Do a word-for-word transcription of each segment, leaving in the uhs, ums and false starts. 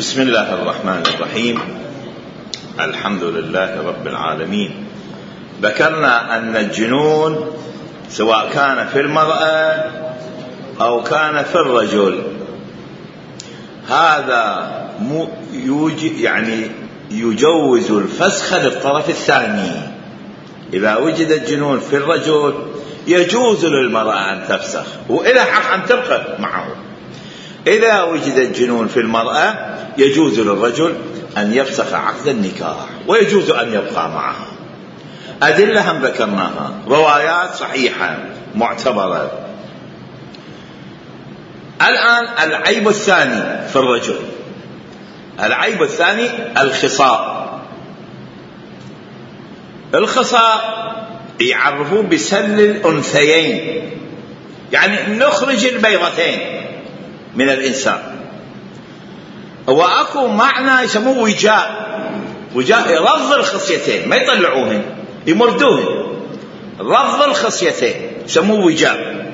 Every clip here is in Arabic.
بسم الله الرحمن الرحيم. الحمد لله رب العالمين. ذكرنا أن الجنون سواء كان في المرأة أو كان في الرجل هذا يعني يجوز الفسخ للطرف الثاني. إذا وجد الجنون في الرجل يجوز للمرأة أن تفسخ وإلى حق أن تبقى معه. إذا وجد الجنون في المرأة يجوز للرجل أن يفسخ عقد النكاح ويجوز أن يبقى معها. أدلة هم ذكرناها، روايات صحيحة معتبرة. الآن العيب الثاني في الرجل، العيب الثاني الخصاء. الخصاء يعرفوه بسل الأنثيين، يعني نخرج البيضتين من الإنسان. وأكو معنى يسموه وجاء، وجاء رض الخصيتين، ما يطلعوهن يمردوهن، رض الخصيتين يسموه وجاء.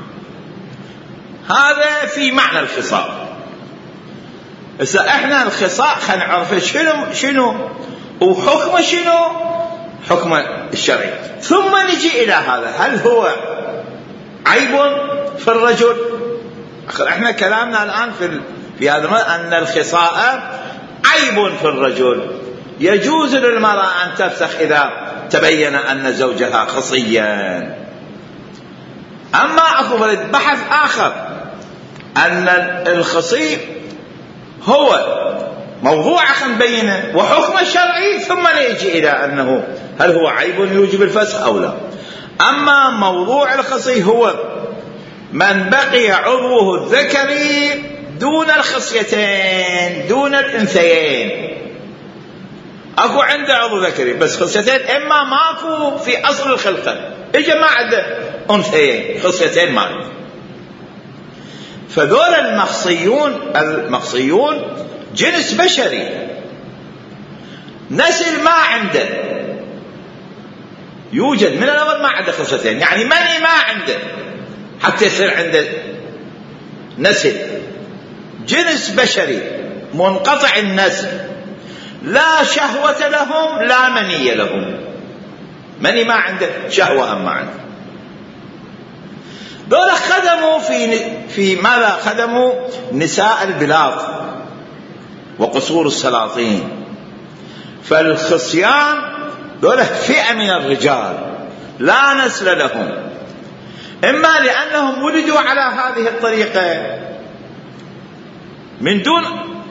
هذا في معنى الخصاء. إذا إحنا الخصاء خلينا نعرف شنو شنو وحكمه شنو، حكم الشرعي، ثم نجي إلى هذا هل هو عيب في الرجل. احنا كلامنا الآن في في هذا أن الخصاء عيب في الرجل، يجوز للمرأة أن تفسخ إذا تبين أن زوجها خصيا. أما أكو بحث آخر أن الخصي هو موضوع نبينه وحكم الشرعي، ثم نيجي إلى أنه هل هو عيب يوجب الفسخ أو لا. أما موضوع الخصي هو من بقي عضوه الذكري دون الخصيتين دون الأنثيين. أكو عنده عضو ذكري بس خصيتين، إما ماكو في أصل الخلقة، إجا ما عنده أنثيين خصيتين ما عنده. فذول المخصيون المخصيون جنس بشري، نسل ما عنده، يوجد من الأول ما عنده خصيتين، يعني مني ما عنده حتى يصير عنده نسل. جنس بشري منقطع النسل، لا شهوة لهم لا مني لهم، مني ما عنده، شهوة هم ما عنده. دول خدموا في في ماذا؟ خدموا نساء البلاد وقصور السلاطين. فالخصيان دول فئة من الرجال لا نسل لهم، إما لأنهم ولدوا على هذه الطريقة من دون،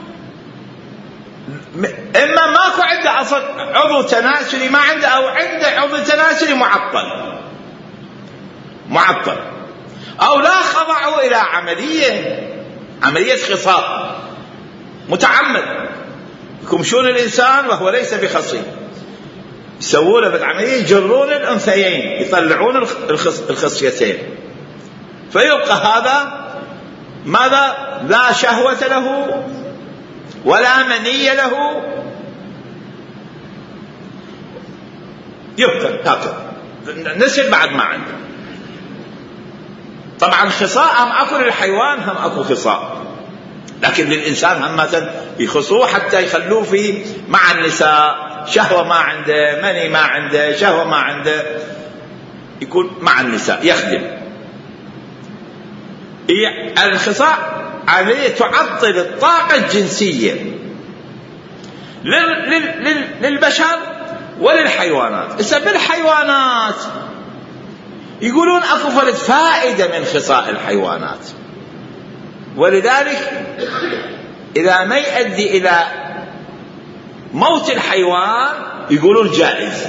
إما ماكو عنده أصل عضو تناسلي ما عنده، أو عنده عضو تناسلي معطل معطل أو لا خضعوا إلى عملية عملية خصاء متعمد، يكمشون الإنسان وهو ليس بخصي، يسوون له بالعملية يجرون الأنثيين يطلعون الخصيتين، فيبقى هذا ماذا؟ لا شهوة له ولا مني له، يبقى هكذا نسل بعد ما عنده. طبعا خصاء هم أكو للحيوان، هم أكو خصاء، لكن للإنسان هم مثلا يخصوه حتى يخلوه في مع النساء، شهوة ما عنده، مني ما عنده، شهوة ما عنده، يكون مع النساء يخدم. الخصاء عملية تعطل الطاقة الجنسية للبشر وللحيوانات. إذا بالحيوانات يقولون أكو فرد فائدة من خصاء الحيوانات، ولذلك إذا ما يؤدي إلى موت الحيوان يقولون جائز.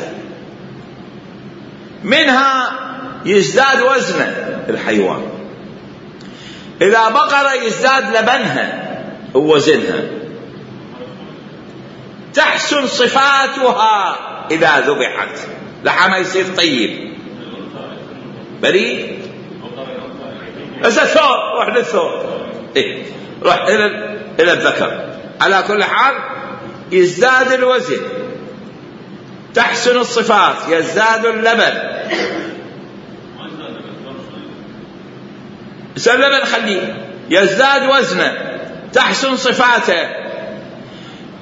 منها يزداد وزنه الحيوان، إذا بقرة يزداد لبنها ووزنها، تحسن صفاتها إذا ذبحت، لحمها يصير طيب بريء. إذا ثور روح للثور، إيه روح إلى إلى الذكر. على كل حال يزداد الوزن، تحسن الصفات، يزداد اللبن. اللبن خليه يزداد وزنه، تحسن صفاته،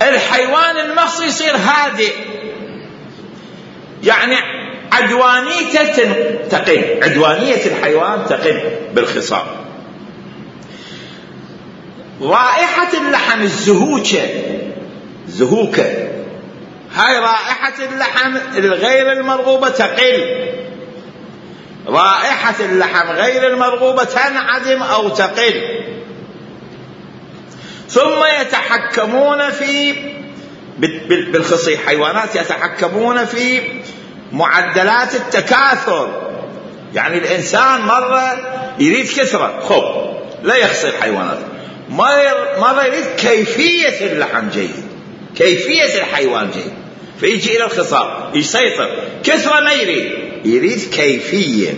الحيوان المخصي يصير هادئ، يعني عدوانيته تقل، عدوانية الحيوان تقل بالخصام. رائحة اللحم الزهوكة، زهوكة، هاي رائحة اللحم الغير المرغوبة تقل، رائحة اللحم غير المرغوبة تنعدم أو تقل. ثم يتحكمون في بالخصي، حيوانات يتحكمون في معدلات التكاثر، يعني الإنسان مرة يريد كثرة خب لا يخصي الحيوانات، مرة يريد كيفية اللحم جيد، كيفية الحيوان جيد، فيجي إلى الخصام يسيطر. كثرة ما يريد، يريد كيفية،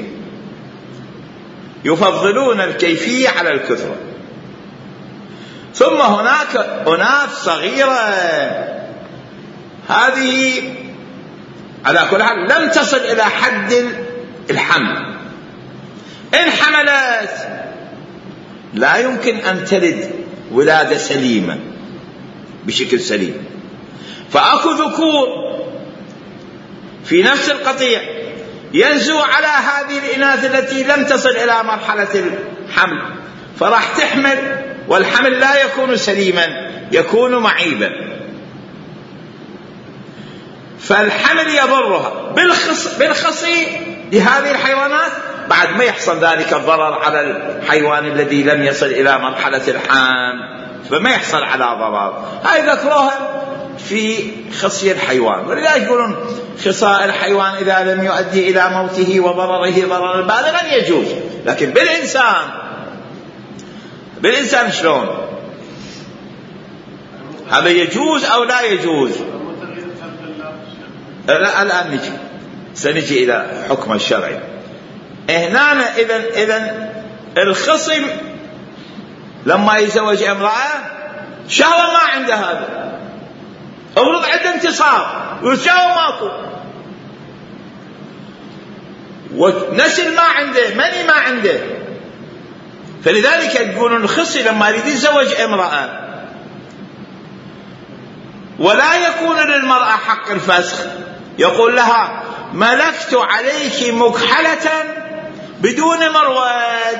يفضلون الكيفية على الكثرة. ثم هناك أناث صغيرة، هذه على كل حال لم تصل إلى حد الحمل، إن حملت لا يمكن أن تلد ولادة سليمة بشكل سليم، فأكو ذكور في نفس القطيع ينزو على هذه الإناث التي لم تصل إلى مرحلة الحمل، فراح تحمل، والحمل لا يكون سليما، يكون معيبا، فالحمل يضرها. بالخص بالخصي لهذه الحيوانات بعد ما يحصل ذلك الضرر على الحيوان الذي لم يصل إلى مرحلة الحمل، فما يحصل على ضرر. هاي ذكروها في خصي الحيوان، ولذلك يقولون خصاء الحيوان إذا لم يؤدي إلى موته وضرره ضررا بالغا يجوز، لكن بالإنسان بالإنسان شلون؟ هذا يجوز أو لا يجوز؟ لا الآن نجي سنجي إلى حكم الشرعي. هنا إذن إذن الخصم لما يزوج امرأة شهوة ما عنده، هذا أمرض عنده انتصار والشهوة ماكو، ونسل ما عنده، مني ما عنده، فلذلك يقولون الخصي لما يريد يتزوج امرأة ولا يكون للمرأة حق الفسخ، يقول لها ملكت عليك مكحلة بدون مرواد،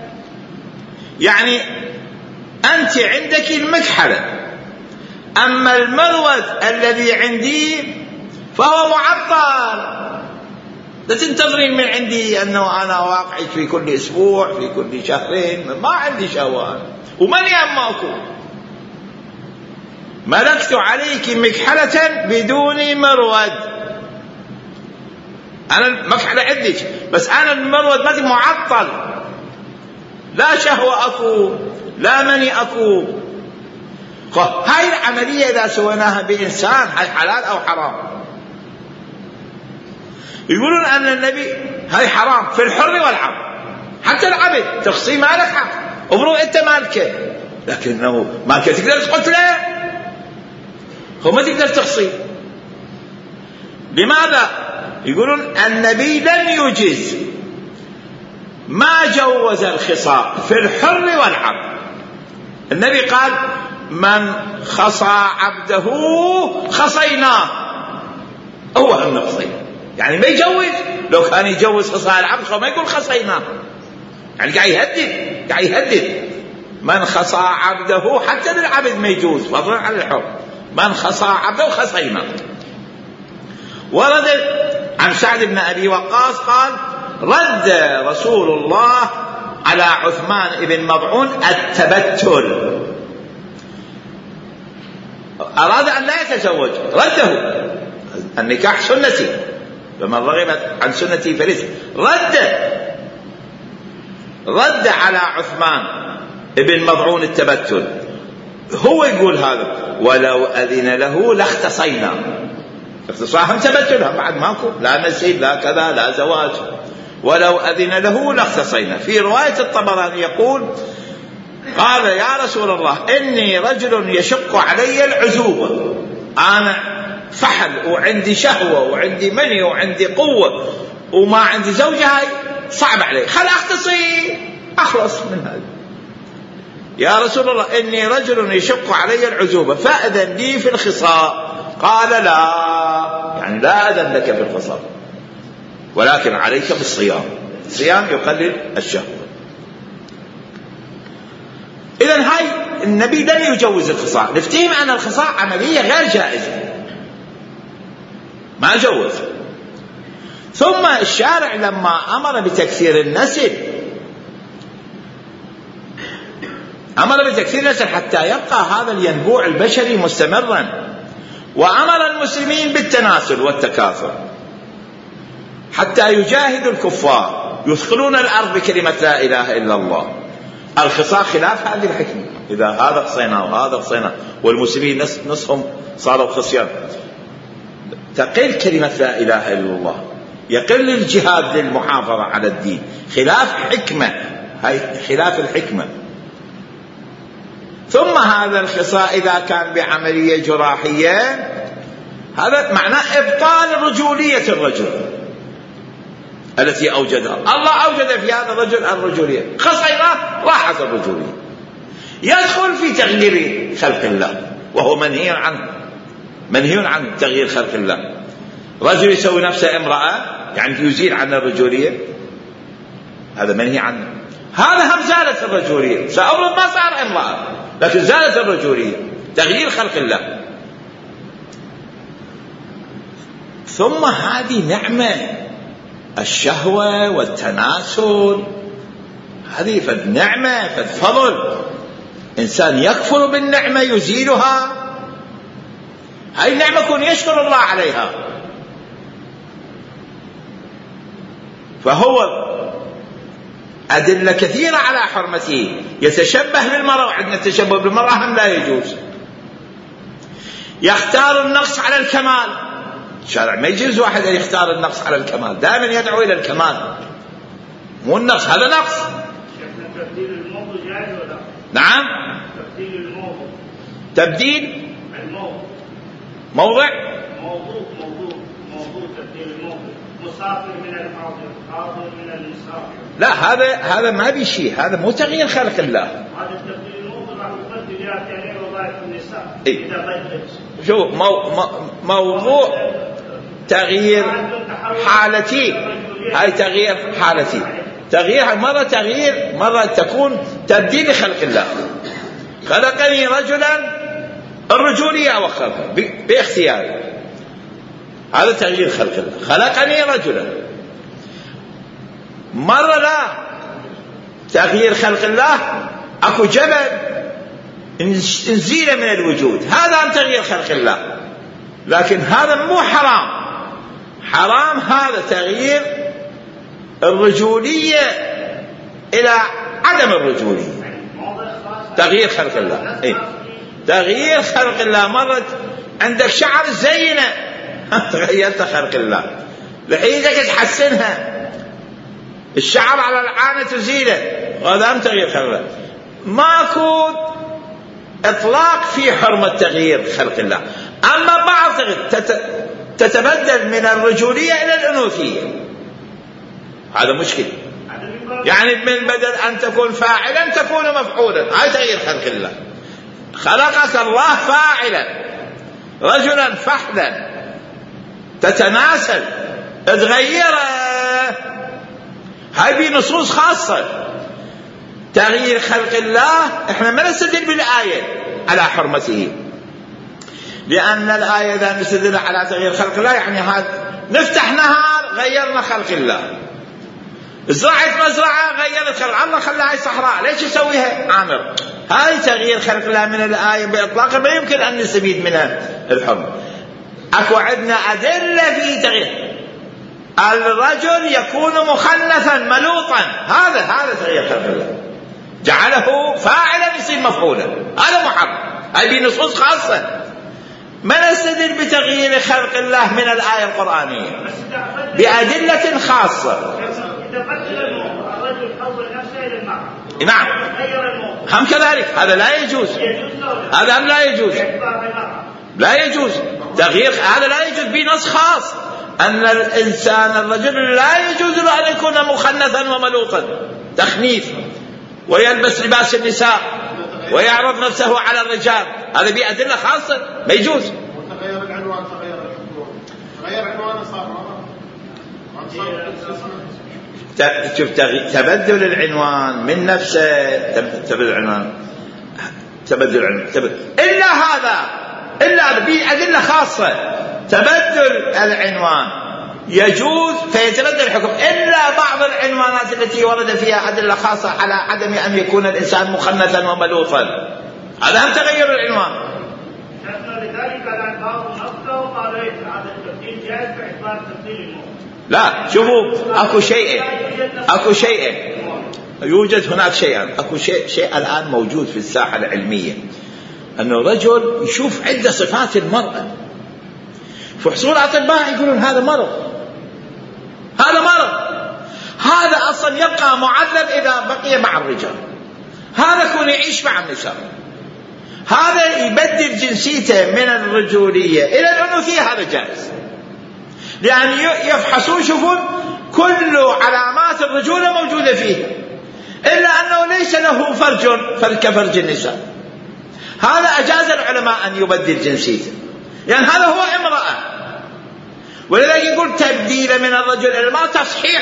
يعني أنت عندك المكحلة، أما المرواد الذي عندي فهو معطل، لا تنتظرين من عندي أنه أنا واقعي في كل أسبوع في كل شهرين، ما عندي شهوات ومن يأماكو. ملكت عليك مكحلة بدون مرواد، أنا المكحلة عندك بس أنا المرواد ماتي معطل، لا شهوة أكو لا مني أكو. هاي العملية إذا سويناها بإنسان هاي حلال أو حرام؟ يقولون أن النبي هاي حرام في الحر والعبد، حتى العبد تخصي مالك حق، أمرو أنت مالك، لكنه مالك تقدر تقتله، هو ما تقدر تخصي. لماذا؟ يقولون النبي لم يجز، ما جوز الخصاء في الحر والعبد. النبي قال من خصى عبده خصيناه، هو النقصي، يعني ما يجوز، لو كان يجوز خصاء العبد ما يقول خصيناه، يعني قاعد يهدد قاعد يهدد من خصى عبده، حتى للعبد ما يجوز فضلا عن الحر، من خصى عبده خصيناه. ورد عن سعد بن أبي وقاص قال رد رسول الله على عثمان بن مضعون التبتل، أراد أن لا يتزوج، رده، النكاح سنتي فمن رغب عن سنتي فليس، رد رد على عثمان بن مضعون التبتل. هو يقول هذا ولو أذن له لاختصينا، اختصاهم تبتلهم بعد ماكو لا نسيب لا كذا لا زواج، ولو أذن له لاختصينا. في رواية الطبراني يقول قال يا رسول الله إني رجل يشق علي العزوبة، أنا فحل وعندي شهوة وعندي مني وعندي قوة وما عندي زوجة، هاي صعب علي، خل أختصي أخلص من هذا. يا رسول الله إني رجل يشق علي العزوبة فأذن لي في الخصاء. قال لا، يعني لا أذن لك في الخصاء، ولكن عليك بالصيام، الصيام يقلل الشهوة. إذن هاي النبي لم يجوز الخصاء، نفتهم أن الخصاء عملية غير جائزة، ما جوز. ثم الشارع لما أمر بتكثير النسل، أمر بتكثير النسل حتى يبقى هذا الينبوع البشري مستمرا، وأمر المسلمين بالتناسل والتكاثر حتى يجاهدوا الكفار يثقلون الأرض بكلمة لا إله إلا الله. الخصاء خلاف هذه الحكمة، إذا هذا خصينا وهذا خصينا والمسلمين نصهم صاروا خصيان، تقل كلمة لا إله إلا الله، يقل الجهاد للمحافظة على الدين، خلاف حكمة، هاي خلاف الحكمة. ثم هذا الخصاء إذا كان بعملية جراحية هذا معناه إبطال رجولية الرجل التي أوجدها الله، أوجد في هذا الرجل الرجولية، خصينا راحت الرجولية، يدخل في تغيير خلق الله وهو منهي عنه، منهي عنه تغيير خلق الله. رجل يسوي نفسه امرأة يعني يزيل عن الرجولية، هذا منهي عنه. هذا هم زالت الرجولية، سأفرض ما صار امرأة لكن زالت الرجولية، تغيير خلق الله. ثم هذه نعمة، الشهوة والتناسل، هذه فالنعمة فالفضل، إنسان يكفر بالنعمة يزيلها، هذه النعمة يكون يشكر الله عليها. فهو أدلة كثيرة على حرمته، يتشبه بالمرأة، وعندنا التشبه بالمرأة هم لا يجوز. يختار النقص على الكمال، الشارع ما يجوز واحد أن يختار النقص على الكمال، دائما يدعو إلى الكمال مو النقص، هذا نقص. تبديل الموضوع جائز ولا؟ نعم، تبديل الموضوع، تبديل الموضوع موضع موضوع موضوع موضوع تبديل الموضوع، مسافر من الحاضر، حاضر من المسافر. لا، هذا هذا ما بشيء، هذا مو تغيير خلق الله. هذا تبديل الموضوع راح يبدل يا كريم وضعف النساء إيه؟ إذا بدلت شو مو مو موضوع تغيير حالتي، هاي تغيير حالتي، تغيير مرة تغيير مرة تكون تبديل خلق الله. خلقني رجلا، الرجولية أوخرها باختياري، هذا تغيير خلق الله. خلقني رجلا، مرة لا تغيير خلق الله، أكو جبل انزيل من الوجود، هذا عن تغيير خلق الله، لكن هذا مو حرام. حرام هذا تغيير الرجولية إلى عدم الرجولية، تغيير خلق الله. إيه؟ تغيير خلق الله، مرت عندك شعر زينة تغيرت خلق الله، لحيتك تحسنها، الشعر على العانة تزيله، وهذا هم تغيير خلق الله. ماكو إطلاق في حرمة تغيير خلق الله. أما بعض تتبدل من الرجولية إلى الأنوثية، هذا مشكل، يعني من بدل أن تكون فاعلا تكون مفعولا، هذا تغيير خلق الله. خلقك الله فاعلا، رجلا فحلا، تتناسل، تغيره، هاي بنصوص خاصة. تغيير خلق الله احنا ما نستدل بالآية على حرمته، لأن الآية إذا نستدل على تغيير خلق الله يعني هذا نفتح نهار غيرنا خلق الله، زرعت مزرعة غيرت خلق الله، خلاها صحراء ليش يسويها عامر، هاي تغيير خلق الله من الآية بإطلاق ما يمكن أن نستفيد منها الحرمة. أكو عندنا أدلة في تغيير، الرجل يكون مخنثا ملوطا، هذا هذا تغيير خلق الله، جعله فاعلا يصير مفعولا، هذا محرم، هاي بنصوص خاصة. ما نستدل بتغيير خلق الله من الآية القرآنية بأدلة خاصة. الرجل حول نفسه إلى المرأة، نعم، هم كذلك، هذا لا يجوز، هذا هم لا يجوز، لا يجوز تغيير، هذا لا يجوز بنص خاص أن الإنسان الرجل لا يجوز له أن يكون مخنثا وملوطا، تخنيث، ويلبس لباس النساء، ويعرض نفسه على الرجال، هذا بأدلة خاصة ما يجوز. وتغير العنوان، تغير الحكم، تغير عنوانه صار شوف تبدل العنوان من نفسه، تبدل العنوان تبدل العنوان تبدل. إلا هذا إلا بأدلة خاصة تبدل العنوان يجوز فيتبدل الحكم، إلا بعض العنوانات التي ورد فيها أدلة خاصة على عدم أن يكون الإنسان مخنثا وملوثا، هذا هم تغير العنوان. لذلك الآن بعض النقطة وقال هذا التبديل جائز باعتبار تبديل الموت. لا شوفوا اكو شيء اكو شيء يوجد هناك شيئا اكو شيء شيء الآن موجود في الساحة العلمية، أنه رجل يشوف عدة صفات المرأة، فحصول أطباء يقولون هذا مرض، هذا مرض، هذا أصلا يبقى معذب إذا بقي مع الرجال، هذا يكون يعيش مع النساء، هذا يبدل جنسيته من الرجولية إلى الأنوثية، هذا جائز، لأن يفحصون يشوفون كل علامات الرجولة موجودة فيه، إلا أنه ليس له فرج كفرج النساء، هذا أجاز العلماء أن يبدل جنسيته، لأن يعني هذا هو امرأة. ولذلك يقول تبديل من الرجل إلى المرأة تصحيح،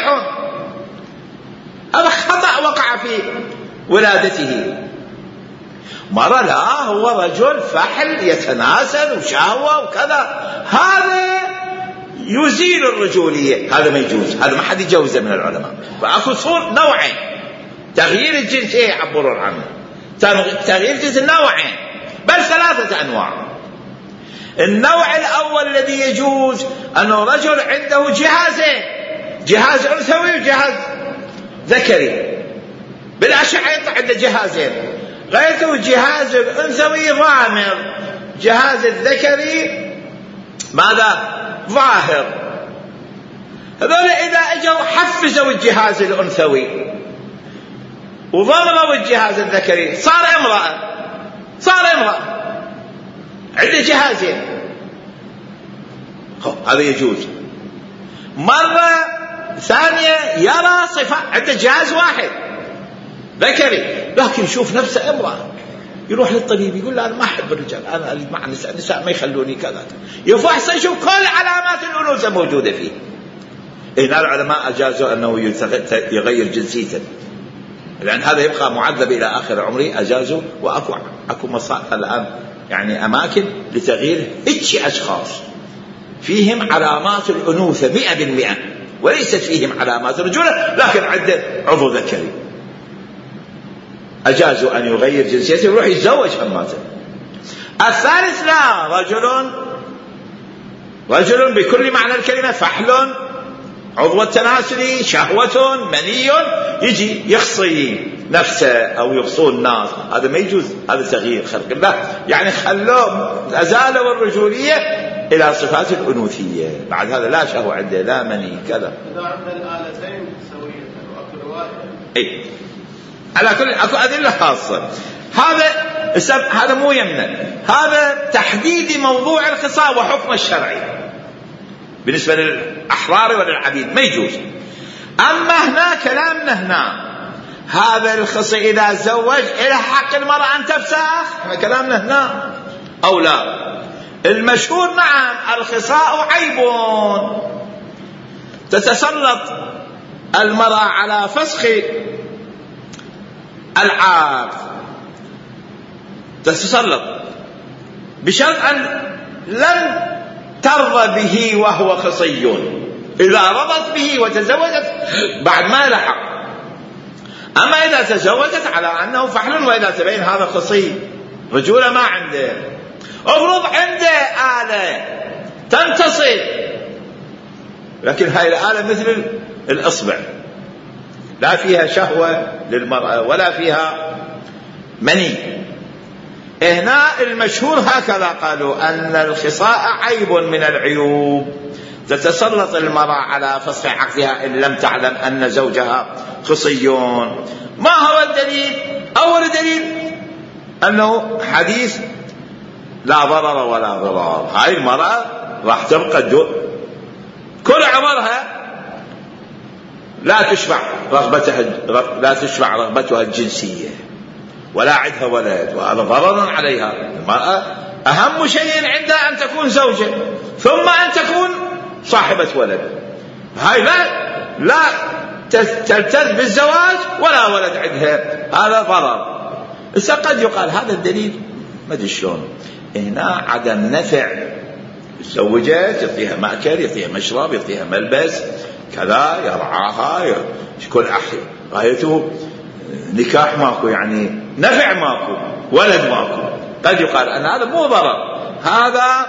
هذا خطأ وقع في ولادته. مرة لا، هو رجل فحل يتناسل وشهوة وكذا، هذا يزيل الرجولية، هذا ما يجوز، هذا ما حد يجوزه من العلماء. فأكو صور نوعين، تغيير الجنسية يعبرون عنه، تغيير الجنس نوعين بل ثلاثة أنواع. النوع الأول الذي يجوز أنه رجل عنده جهازين، جهاز أنثوي وجهاز ذكري، بالأشعة يطلع عنده جهازين، غيرته الجهاز الأنثوي ضامر، جهاز الذكري ماذا؟ ظاهر. هذول إذا أجوا حفزوا الجهاز الأنثوي وضمروا الجهاز الذكري صار امرأة، صار امرأة عنده جهازين، هذا يجوز. مرة ثانية يرى صفة عنده جهاز واحد ذكري لكن يشوف نفسه امرأة، يروح للطبيب يقول له أنا ما أحب الرجال، أنا مع النساء، النساء ما يخلوني كذا، يفحص يشوف كل علامات الأنوثة موجودة فيه. هنا العلماء أجازوا أنه يغير جنسيته، لأن هذا يبقى معذب إلى آخر عمره، أجازوا. وأكو أكو مصائب الآن يعني أماكن لتغيير هيك أشخاص فيهم علامات الأنوثة مئة بالمئة وليست فيهم علامات الرجولة، لكن عنده عضو ذكري، أجازوا أن يغير جنسيته ويروح يتزوج هماته. الثالث لا، رجل رجل بكل معنى الكلمة، فحل، عضو التناسلي، شهوة، مني، يجي يخصي نفسه أو يخصون الناس، هذا ما يجوز، هذا تغيير خلق الله، يعني خلوه أزالوا الرجولية إلى صفات الأنوثية، بعد هذا لا شهوة عنده لا مني كذا. إذا عند الآلتين سوية وأكل رواية إيه، على كل أكو أدلة خاصة. هذا هذا مو يمنع، هذا تحديد موضوع الخصاء وحكم الشرعي بالنسبة للأحرار وللعبيد ما يجوز. أما هنا كلامنا هنا هذا الخصي إذا زوج إلى حق المرأة أن تفسخ، كلامنا هنا أو لا. المشهور نعم الخصاء عيب، تتسلط المرأة على فسخ العقد، تتسلط بشرط أن لن ترضى به وهو خصي، إذا رضت به وتزوجت بعد ما لحق. أما إذا تزوجت على أنه فحل وإذا تبين هذا خصي رجولة ما عنده، افرض عنده آلة تنتصب، لكن هاي الآلة مثل الإصبع لا فيها شهوة للمرأة ولا فيها مني. هنا المشهور هكذا قالوا أن الخصاء عيب من العيوب، تتسلط المرأة على فسخ عقدها إن لم تعلم أن زوجها خصيون. ما هو الدليل؟ أول دليل أنه حديث لا ضرر ولا ضرار، هاي المرأة راح تبقى كل عمرها لا تشبع رغبتها لا تشبع رغبتها الجنسية، ولا عندها ولد، وهذا ضرر عليها. المرأة أهم شيء عندها أن تكون زوجة ثم أن تكون صاحبة ولد. هاي لا لا تلتذ بالزواج ولا ولد عندها، هذا ضرر. إذا قد يقال هذا الدليل ما أدري شلون، هنا عدم نفع. تزوجت يعطيها مأكل، يعطيها مشرب، يعطيها ملبس كذا، يرعاها، كل أحد غايته نكاح ماكو، يعني نفع ماكو، ولد ماكو. قد يقال أن هذا مو ضرر، هذا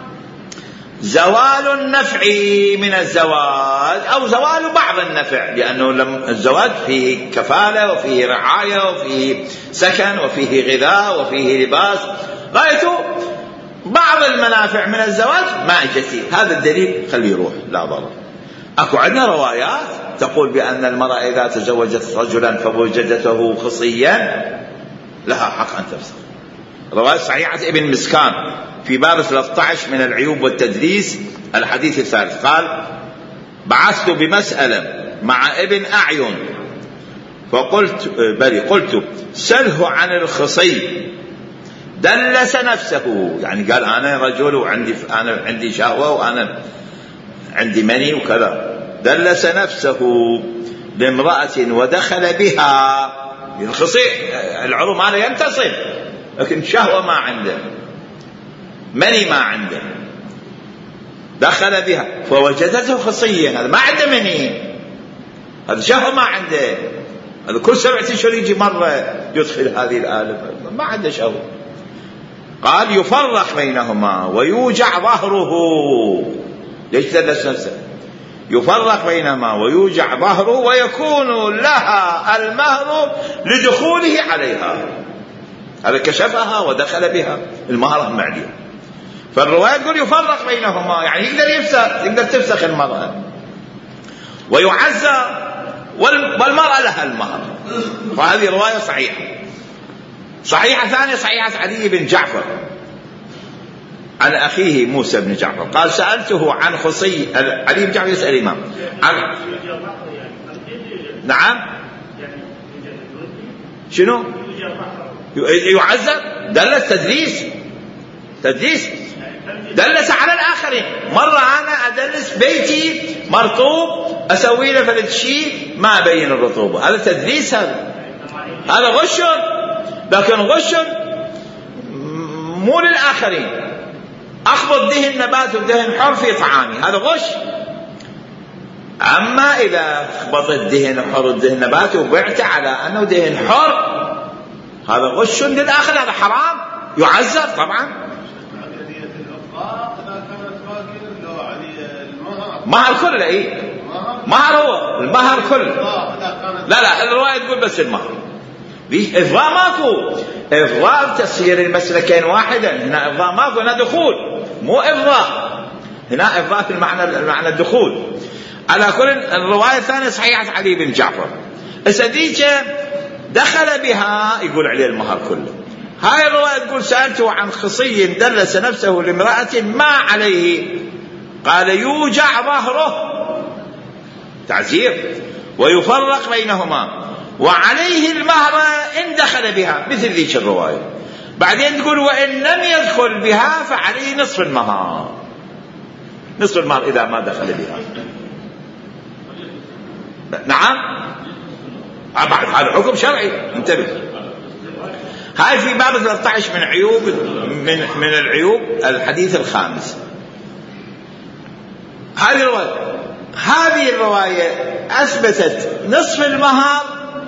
زوال النفع من الزواج أو زوال بعض النفع، لأنه الزواج فيه كفالة وفيه رعاية وفيه سكن وفيه غذاء وفيه لباس، غايته بعض المنافع من الزواج ما اجتي. هذا الدليل خليه يروح، لا ضرر. اكو عندنا روايات تقول بأن المرأة إذا تزوجت رجلا فوجدته خصيا لها حق أن تفسخ. رواية صحيحة ابن مسكان في باب ثلاثة عشر من العيوب والتدليس الحديث الثالث، قال: بعثت بمسألة مع ابن أعين فقلت بلي قلت سله عن الخصي دلس نفسه، يعني قال أنا رجل وعندي أنا عندي شهوة وأنا عندي مني وكذا، دلس نفسه لامرأة ودخل بها. الخصي العروم هذا ينتصب، لكن شهوة ما عنده، مني ما عنده، دخل بها فوجدته خصيا، هذا ما عنده مني، هذا شهوة ما عنده، هذا كل سبعة أشهر يجي مرة يدخل هذه الآلة، ما عنده شهوة. قال: يفرق بينهما ويوجع ظهره. ليش دلس نفسه؟ يفرق بينهما ويوجع ظهره ويكون لها المهر لدخوله عليها. هذا كشفها ودخل بها، المهر هم عليه. فالرواية تقول يفرق بينهما، يعني يقدر يفسخ، يقدر تفسخ المرأة ويعزى والمرأة لها المهر. وهذه رواية صحيحة. صحيحة ثانية صحيحة علي بن جعفر عن أخيه موسى بن جعفر قال: سألته عن خصي. علي بن جعفر يسأل الإمام عن... نعم شنو يعذب؟ دلس تدليس، تدليس دلس على الآخرين. مرة أنا أدلس بيتي مرطوب أسوي له فلت شيء ما أبين الرطوبة، هذا تدليس، هذا هذا غش، لكن غش مو للآخرين. أخبط دهن نبات ودهن حر في طعامي، هذا غش. أما إذا خبطت دهن حر ودهن نبات وبعت على أنه دهن حر، هذا غش للآخر، هذا حرام يعذب طبعا. مهر كله، إيه مهر، هو المهر كله. لا لا الرواية تقول بس المهر، إفضاء ماكو، إفضاء تصير المسلكين واحدا. هنا إفضاء ماكو، هنا دخول، مو إفضاء، هنا إفضاء في المعنى المعنى الدخول. على كل الرواية الثانية صحيحة علي بن جعفر. السديجة دخل بها يقول عليه المهر كله. هاي الرواية تقول: سألته عن خصي دلس نفسه لامرأة ما عليه، قال: يوجع ظهره، تعزير، ويفرق بينهما وعليه المهر إن دخل بها، مثل ذيك الرواية. بعدين تقول: وإن لم يدخل بها فعليه نصف المهر، نصف المهر إذا ما دخل بها. نعم، بعد هذا حكم شرعي، انتبه. هاي في باب ثلاثة عشر من عيوب من من العيوب الحديث الخامس. هذه الرواية هذه الرواية أثبتت نصف المهر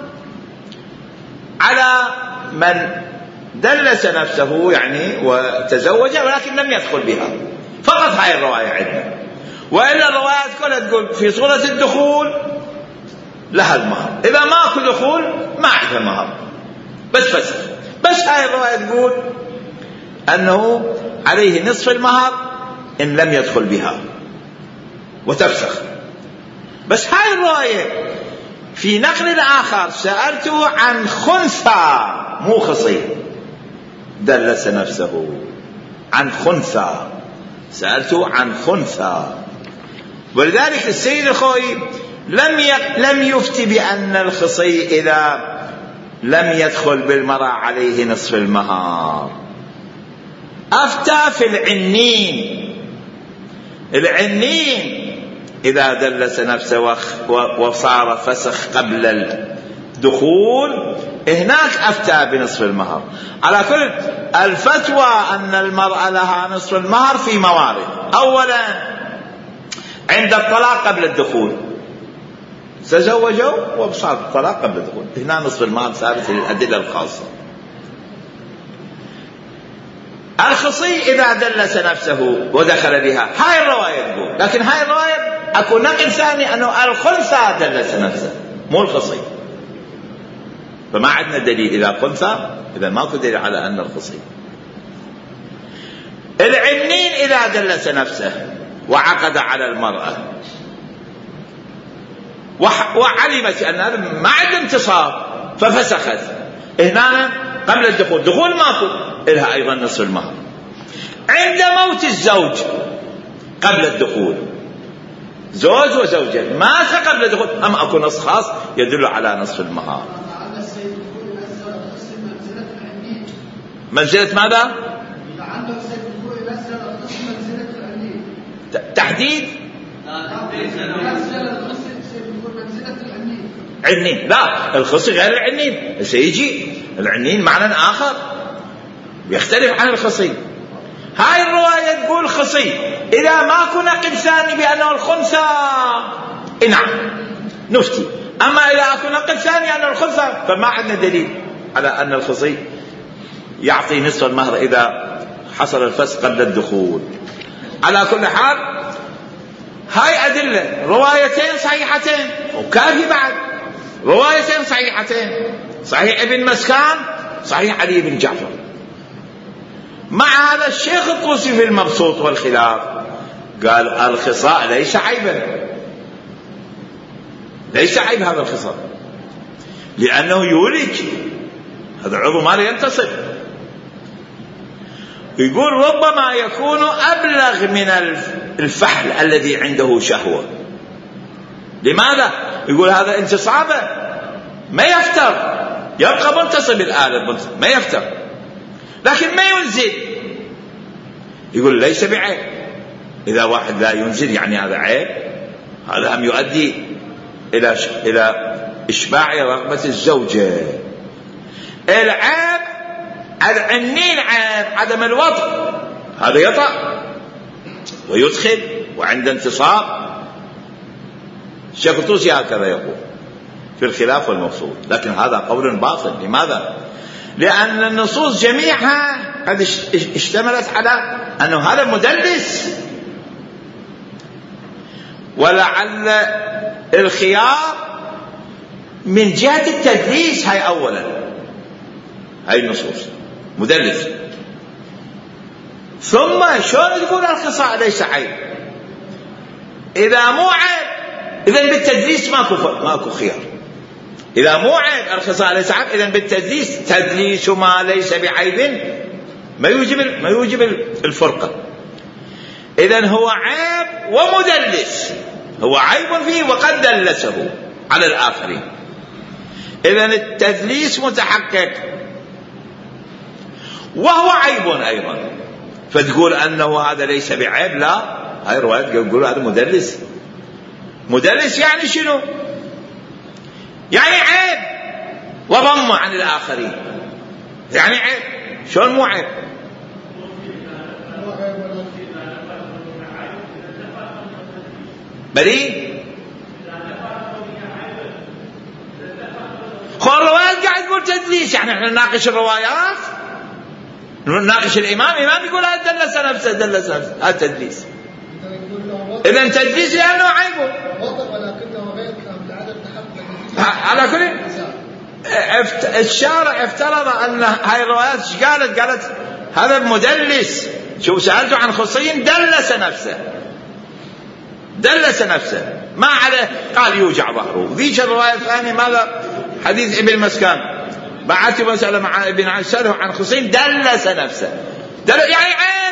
على من دلس نفسه يعني وتزوج ولكن لم يدخل بها، فقط هاي الرواية عندنا. وإلا الروايات كلها تقول في صورة الدخول لها المهر، إذا ماكو دخول ما عندها مهر، بس فسخ. بس هاي الرواية تقول أنه عليه نصف المهر إن لم يدخل بها وتفسخ. بس هاي الرواية في نقل آخر: سألته عن خنثى، مو خصي، دلس نفسه عن خنثى، سألته عن خنثى. ولذلك السيد الخوي لم لم يفتي بأن الخصي إذا لم يدخل بالمرأة عليه نصف المهار. أفتى في العنين. العنين إذا دلس نفسه وصار فسخ قبل الدخول هناك أفتى بنصف المهر. على كل الفتوى أن المرأة لها نصف المهر في موارد. أولا عند الطلاق قبل الدخول، تزوجوا وصار الطلاق قبل الدخول، هنا نصف المهر ثابت للأدلة الخاصة. الخصي إذا دلس نفسه ودخل بها، هاي الرواية تقول، لكن هاي الرواية أكو نقل ثاني أنه الخنثى دلس نفسه مو الخصي، فما عندنا دليل إذا خنثى، إذا ماكو دليل على أن الخصي. العنين إذا دلس نفسه وعقد على المرأة وعلمت أن هذا ما عنده انتصاب ففسخت، هنا قبل الدخول، دخول ماكو، إلها أيضا نصف المهر. عند موت الزوج قبل الدخول، زوج وزوجة مات قبل الدخول، أم أكو نص خاص يدل على نصف المهر. منزلة ماذا؟ تحديد عنين، لا الخصي غير العنين، سيجي العنين معنى آخر يختلف عن الخصي. هاي الرواية تقول خصي إذا ماكو نقل ثاني بأنه الخنثى نعم نفتي، أما إذا أكو نقل ثاني أنه الخنثى فما عندنا دليل على أن الخصي يعطي نصف المهر إذا حصل الفسق قبل الدخول. على كل حال هاي أدلة، روايتين صحيحتين وكافي بعد، روايتين صحيحتين، صحيح ابن مسكان صحيح علي بن جعفر. مع هذا الشيخ الطوسي في المبسوط والخلاف قال الخصاء ليس عيبا، ليس عيب هذا الخصاء، لأنه يولج، هذا عضو ما لا ينتصب. يقول ربما يكون أبلغ من الفحل الذي عنده شهوة. لماذا؟ يقول هذا انتصابه ما يفتر، يبقى منتصب الآلة ما يفتر، لكن ما ينزل. يقول ليس بعيب، إذا واحد لا ينزل يعني هذا عيب، هذا هم يؤدي إلى إلى إشباع رغبة الزوجة. العيب العنين عيب عدم الوطء، هذا يطأ ويدخل وعند انتصاب. الشيخ الطوسي هكذا يقول في الخلاف والمبسوط، لكن هذا قول باطل. لماذا؟ لأن النصوص جميعها قد اشتملت على أنه هذا مدلس، ولعل الخيار من جهة التدليس. هاي أولا، هاي النصوص مدلس، ثم شلون تقول الخصاء ليس عيب؟ إذا مو عيب إذن بالتدليس ماكو ماكو خيار. إذا مو عيب الخصاء ليس عيب، إذن بالتدليس تدليس ما ليس بعيب ما يوجب ما يوجب الفرقة. إذن هو عيب ومدلس، هو عيب فيه وقد دلسه على الآخرين، إذن التدليس متحقق وهو عيب أيضا. فتقول أنه هذا ليس بعيب، لا، هاي رواية يقول هذا مدلس. مدلس يعني شنو؟ يعني عيب وضم عن الآخرين، يعني عيب. شلون مو عيب؟ بلي خو الروايات قاعد تقول تدليس، يعني احنا نناقش الروايات، نناقش الإمام، الإمام يقول هذا دلس نفسه دلس نفسه، هذا تدليس. إذن تدليس لأنه عيبه. على كل الشارع افترض أن هاي الروايات ايش قالت؟ قالت هذا مدلس. شوف سألته عن خصي دلس نفسه، دلس نفسه ما عليه، قال يوجع ظهره. ذيك الرواية الثانية ماذا؟ حديث ابن مسكان بعثت مسألة مع ابن عساله عن خصي دلس نفسه، دل يعني عيب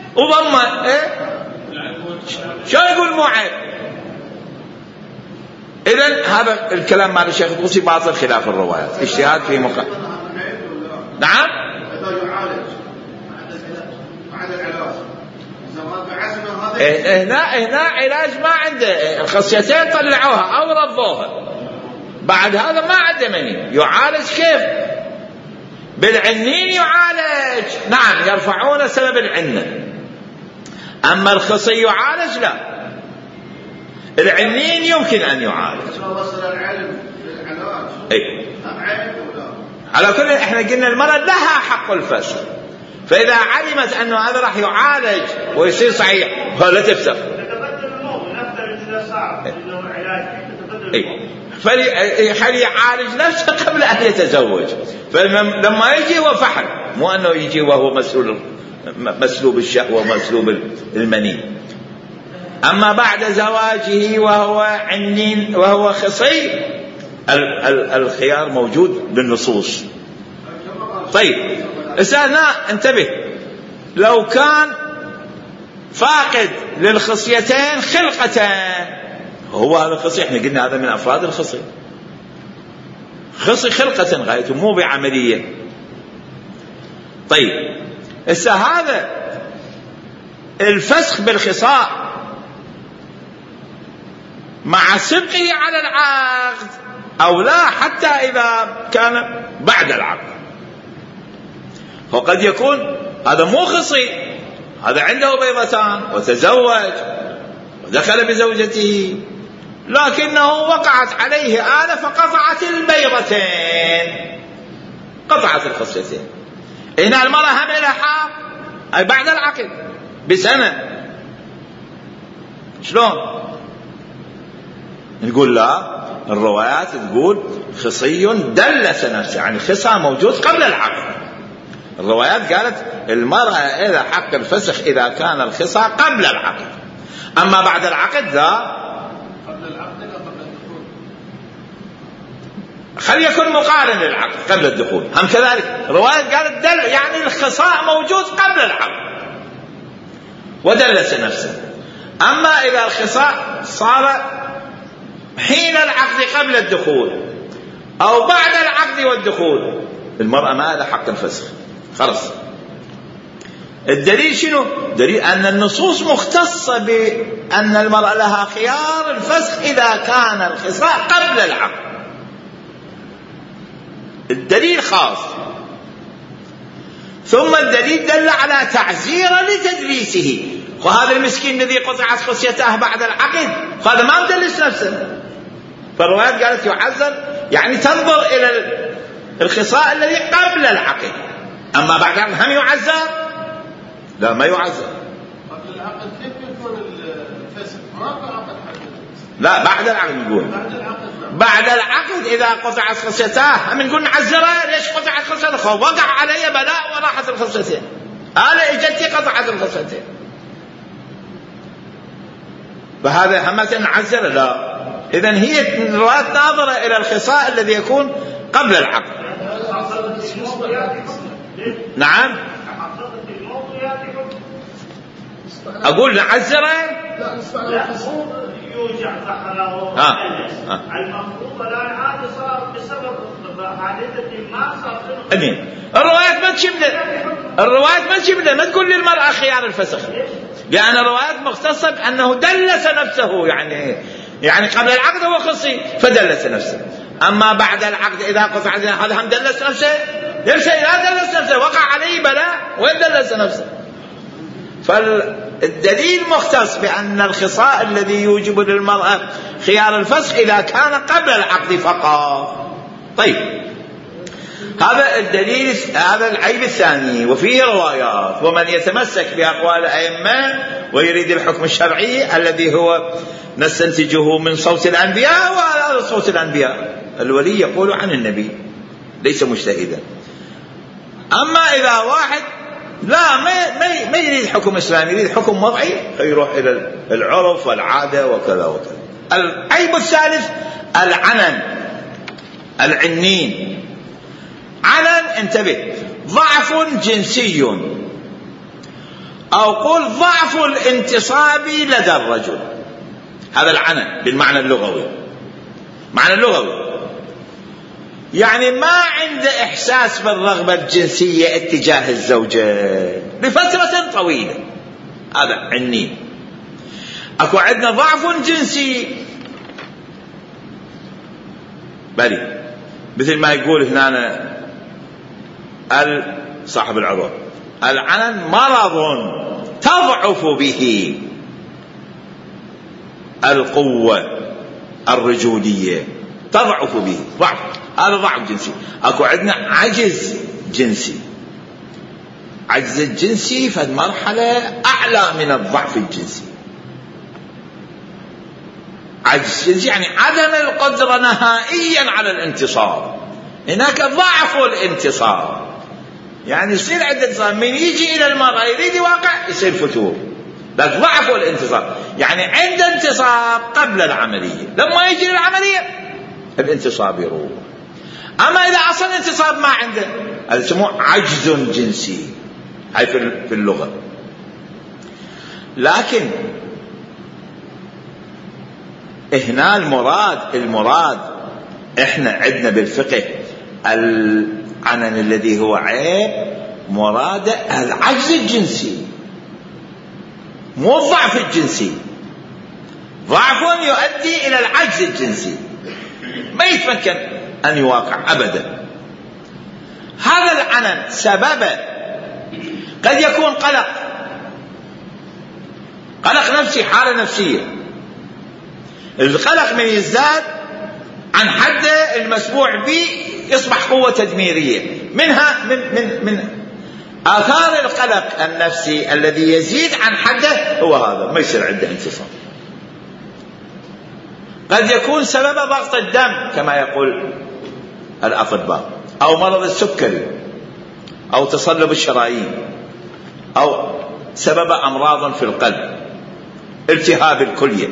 وضمه. إيه؟ شو يقول مو عيب؟ إذن هذا الكلام مال الشيخ الطوسي باطل خلاف الروايات، اجتهاد في مقام. نعم. هنا هنا علاج ما عنده، الخصيتين طلعوها أو رضوها، بعد هذا ما عنده مني يعالج. كيف؟ بالعنين يعالج، نعم يرفعون سبب العنة، أما الخصي يعالج لا، العنين يمكن أن يعالج. أي. على كل احنا قلنا المرأة لها حق الفسخ، فإذا علمت أنه هذا راح يعالج ويصير صحيح فلا تفسخ. فلي يعالج نفسه قبل أن يتزوج، فلما يجي هو فحل، مو أنه يجي وهو مسلوب مسلوب الشهوة ومسلوب المني. أما بعد زواجه وهو عنين وهو خصي الخيار موجود بالنصوص. طيب هنا انتبه، لو كان فاقد للخصيتين خلقتان، هو هذا الخصي احنا قلنا هذا من أفراد الخصي، خصي خلقة غايته مو بعملية. طيب هسه هذا الفسخ بالخصاء مع سبقه على العقد أو لا، حتى إذا كان بعد العقد، وقد يكون هذا مو خصي، هذا عنده بيضتان وتزوج ودخل بزوجته، لكنه وقعت عليه آلة فقطعت البيضتين، قطعت الخصيتين. هنا المرأة هم لها حق أي بعد العقد بسنة. شلون نقول؟ لا، الروايات تقول خصي دلس نفسه، يعني خصى موجود قبل العقد. الروايات قالت المرأة إذا حق الفسخ إذا كان الخصى قبل العقد، أما بعد العقد لا. قبل العقد لا قبل الدخول، خلي يكون مقارن للعقد قبل الدخول. هم كذلك الروايات قالت دل، يعني الخصاء موجود قبل العقد ودلس نفسه. أما إذا الخصاء صار حين العقد قبل الدخول أو بعد العقد والدخول، المرأة ما لها حق الفسخ خلص. الدليل شنو؟ دليل أن النصوص مختصة بأن المرأة لها خيار الفسخ إذا كان الخصاء قبل العقد، الدليل خاص. ثم الدليل دل على تعزير لتدليسه، وهذا المسكين الذي قطعت خصيته بعد العقد هذا ما مدلس نفسه، فالروايات قالت يعزر، يعني تنظر إلى الخصاء الذي قبل العقد. أما بعد العقد هم يعزر؟ لا، ما يعزر. قبل العقد كيف يكون الفسخ؟ ما عقد حدد. لا، بعد العقد نقول. بعد العقد بعد العقد إذا قطعت خصيته هم نقول نعزره. ليش قطعت خصيته؟ وقع علي بلاء وراحت الخصيتين، أنا إجتي قطعت الخصيتين، فهذا همة نعزر؟ لا. إذن هي الروايات ناظرة إلى الخصاء الذي يكون قبل العقد. نعم أقول نعزره؟ لا، يوجع فحله المفروض الآن عاد صار بسبب حادثة ما صار. أمين. الروايات ما تشمل، الروايات ما تشمل، ما تقول للمرأة خيار الفسخ، لأن الروايات مختصة بأنه دلس نفسه، يعني يعني قبل العقد هو خصي فدلس نفسه، أما بعد العقد إذا قطع هذا هم دلس نفسه؟ ليش لا دلس نفسه؟ وقع عليه بلاء وين دلس نفسه؟ فالدليل مختص بأن الخصاء الذي يوجب للمرأة خيار الفسخ إذا كان قبل العقد فقط. طيب هذا الدليل، هذا العيب الثاني. وفيه روايات، ومن يتمسك بأقوال الأئمة ويريد الحكم الشرعي الذي هو نستنتجه من صوت الأنبياء، وهذا صوت الأنبياء، الولي يقول عن النبي ليس مجتهدا. أما إذا واحد لا ما ما يريد حكم إسلامي، يريد حكم وضعي، فيروح إلى العرف والعادة وكذا وكذا. العيب الثالث العنن، العنين. عنن انتبه، ضعف جنسي، أو قل ضعف الانتصاب لدى الرجل، هذا العنن بالمعنى اللغوي. معنى اللغوي يعني ما عنده إحساس بالرغبة الجنسية اتجاه الزوجة لفترة طويلة. هذا عني. أكو عندنا ضعف جنسي بلي، مثل ما يقول هنا صاحب العروض: العنن مرض تضعف به القوة الرجولية، تضعف به ضعف. هذا ضعف جنسي. أكو عندنا عجز جنسي. عجز الجنسي فد مرحلة أعلى من الضعف الجنسي. عجز جنسي يعني عدم القدرة نهائيا على الانتصار. هناك ضعف الانتصار، يعني يصير عند الإنسان من يجي إلى المرأة يريد يواقع يصير فتور. لكن ضعف الانتصار يعني عند انتصار قبل العملية، لما يجي للعملية الانتصاب يروح. أما إذا أصلا الانتصاب ما عنده هذا يسموه عجز جنسي، هاي في اللغة. لكن هنا المراد المراد احنا عندنا بالفقه العنن الذي هو عيب مراد العجز الجنسي، مو الضعف الجنسي. ضعف يؤدي إلى العجز الجنسي، ما يتمكن أن يواقع أبدا. هذا العنن سببه قد يكون قلق، قلق نفسي، حالة نفسية. القلق من يزداد عن حده المسموع به يصبح قوة تدميرية. منها من من من آثار القلق النفسي الذي يزيد عن حده هو هذا، ما يصير عنده انتصاب. قد يكون سبب ضغط الدم كما يقول الأطباء، أو مرض السكري، أو تصلب الشرايين، أو سبب أمراض في القلب، التهاب الكلية.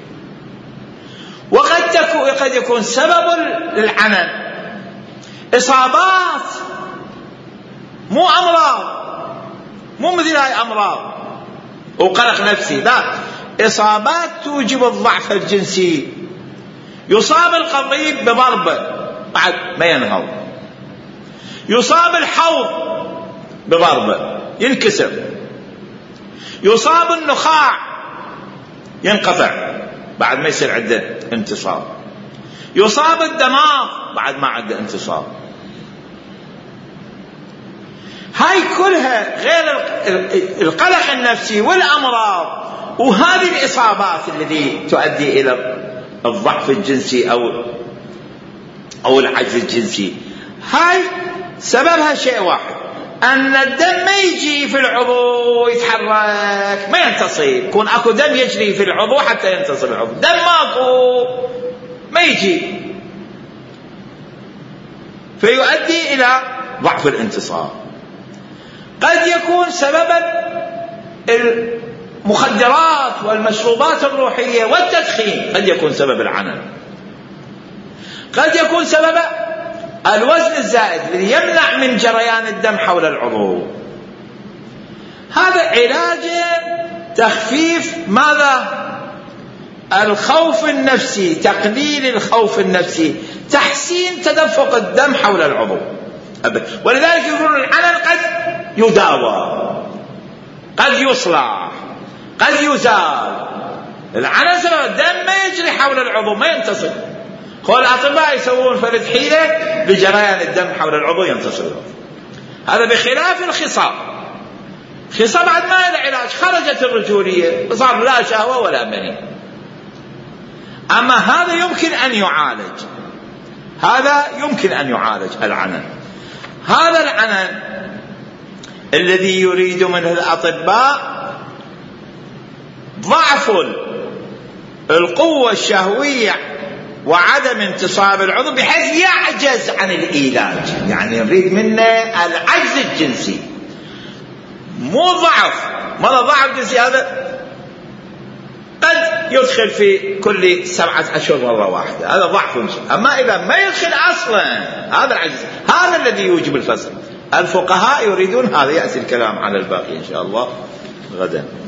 وقد تكون قد يكون سبب العنن إصابات، مو أمراض، مو مثل هاي أمراض وقلق نفسي، لا، إصابات توجب الضعف الجنسي. يصاب القضيب بضربة بعد ما ينهض، يصاب الحوض بضربة ينكسر، يصاب النخاع ينقطع بعد ما يصير عنده انتصاب، يصاب الدماغ بعد ما عنده انتصاب. هاي كلها غير القلق النفسي والأمراض وهذه الإصابات التي تؤدي إلى الضعف الجنسي أو أو العجز الجنسي. هاي سببها شيء واحد، أن الدم ما يجي في العضو يتحرك، ما ينتصب. يكون أكو دم يجري في العضو حتى ينتصب العضو، دم ماكو ما يجي، فيؤدي إلى ضعف الانتصاب. قد يكون سببا المخدرات والمشروبات الروحية والتدخين، قد يكون سبب العنن. قد يكون سبب الوزن الزائد الذي يمنع من جريان الدم حول العضو. هذا علاج تخفيف ماذا؟ الخوف النفسي، تقليل الخوف النفسي، تحسين تدفق الدم حول العضو. ولذلك يقولون العنن قد يداوى، قد يصلح، قد يزال. العنن سبب الدم ما يجري حول العضو، ما ينتصر. قول الأطباء يسوون فرد حيلة لجريان الدم حول العضو ينتصر. هذا بخلاف الخصاب. خصاب بعد ما له علاج، خرجت الرجولية، صار لا شهوة ولا مني. أما هذا يمكن أن يعالج، هذا يمكن أن يعالج العنن. هذا العنن الذي يريد منه الأطباء ضعف القوة الشهوية وعدم انتصاب العضو بحيث يعجز عن العلاج. يعني يريد منه العجز الجنسي، مو ضعف. مرة ضعف جنسي هذا قد يدخل في كل سبعة أشهر مرة واحدة، هذا ضعف جنسي. أما إذا ما يدخل أصلا هذا العجز، هذا الذي يوجب الفصل. الفقهاء يريدون هذا. يأتي الكلام على الباقي إن شاء الله غدا.